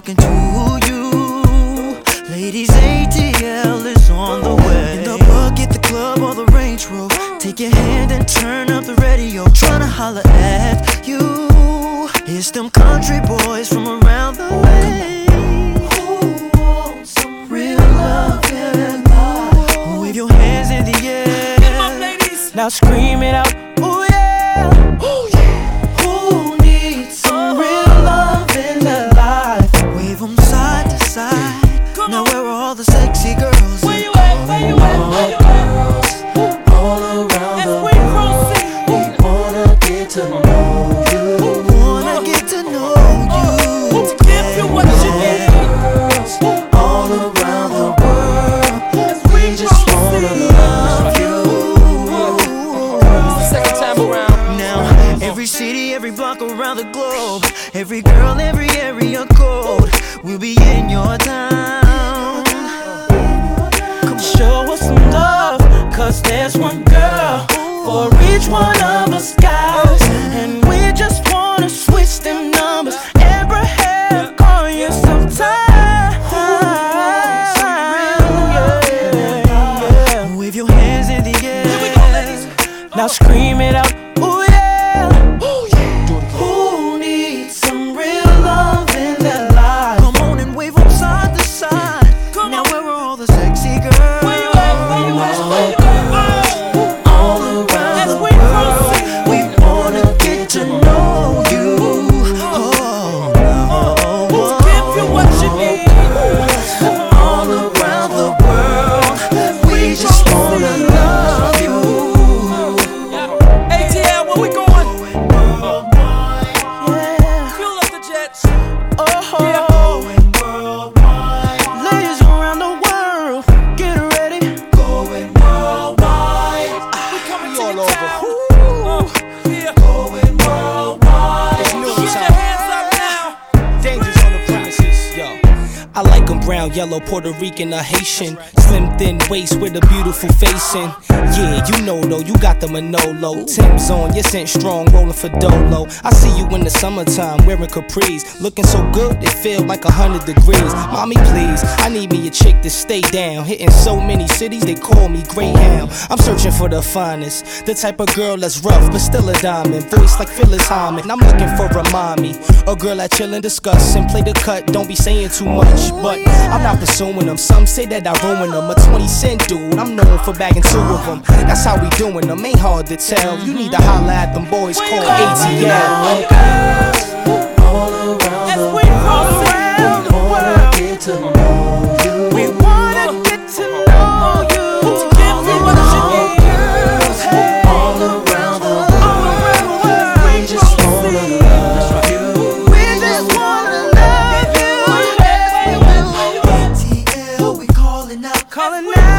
talking to you. Ladies, ATL is on the way. In the bucket, the club, or the Range Rover. Take your hand and turn up the radio. Tryna holler at you. It's them country boys from around the way. Who wants some real loving? Wave your hands in the air. Get 'em up, ladies. Now scream it out. Ooh yeah. Ooh yeah. Who needs some real love in their life? Wave them side to side. Now where are all the sexy girls? Where you at? Where you at? Where you at? All around the world. We wanna get to know you. Wanna get to know you. To give you what you need. Girls all around the world. We just wanna love you. It's the second time around. Now every city, every block around the globe, every girl, every area code will be in your town. Come show us some love, 'cause there's one girl for each one of us guys. And we just wanna switch them numbers and perhaps call you sometime. Yeah. Wave your hands in the air. Here we go, ladies. Now scream it out. Ooh yeah. Ooh yeah. Who needs some real love in their life? Come on and wave them side to side. Now where are all the sexy girls? Where you at? Where you at? Where you at? All around the world. We wanna get to know you. To give you what you need. All around the world. We just wanna love you. ATL, where we going? Yeah. Fuel up the jets. Oh, ladies around the world, get ready. Going worldwide. We coming to all your over. town. Yeah. Going worldwide. It's new Get time. your hands up now. Dangers on the premises, yo. I like them brown, yellow, Puerto Rican, or Haitian. Slim, thin waist with a beautiful face in. Yeah, you know though, you got the Manolo. Tim's on, you're sent strong, rolling for Dolo. I see you in the summertime, wearing capris. Looking so good, it feel like 100 degrees. Mommy, please, I need me a chick to stay down. Hitting so many cities, they call me Greyhound. I'm searching for the finest, the type of girl that's rough, but still a diamond. Voice like Phyllis Hyman, I'm looking for a mommy. A girl that chill and discuss and play the cut, don't be saying too much. But I'm not pursuing them, some say that I ruin them. A 20-cent dude, I'm known for bagging 2 of them. That's how we doing them, ain't hard to tell. You need to holla at them boys called ATL. All around the world, we wanna get to know you. We wanna get to know you. To give you what you need. Girls all around the world, we just wanna love you. We just wanna love you. ATL, we calling out, calling out.